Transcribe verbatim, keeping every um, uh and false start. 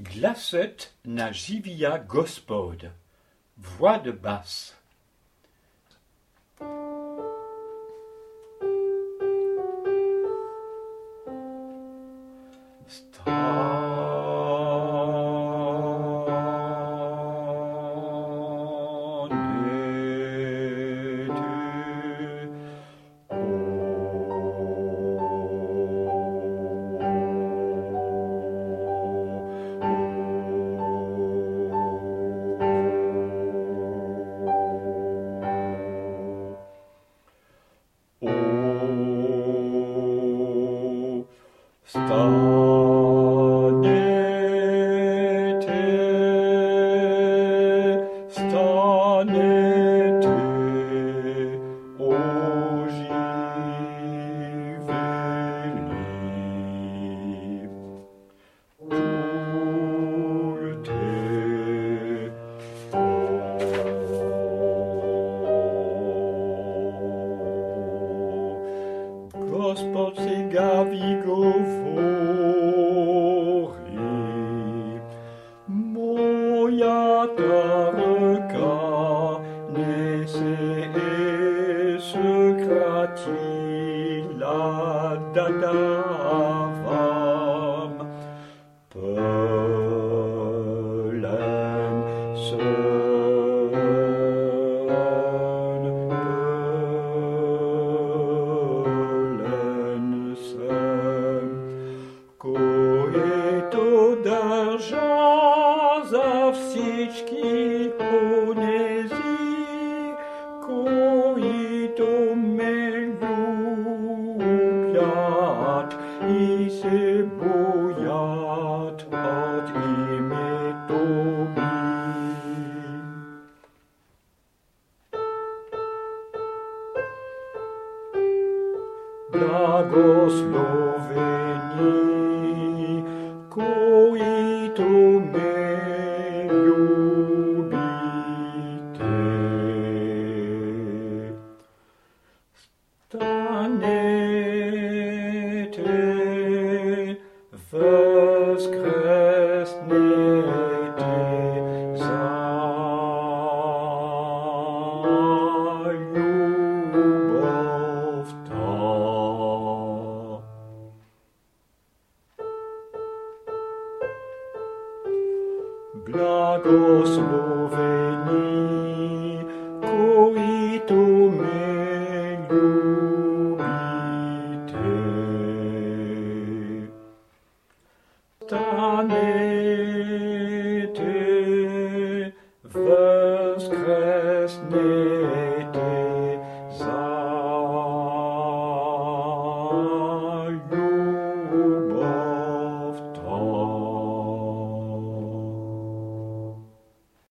Glaset na živia Gospod. Voix de basse. Gospod si gaví govori, moja ta ruka nese skratila da dávam. Plен sen, plен sen, кое то держа за всички онези, които ме любят и се боят от името ми. Благословени, които ме любите. Станете, възкреснете за любовта. Благословени, които ме любите. Станете, възкреснете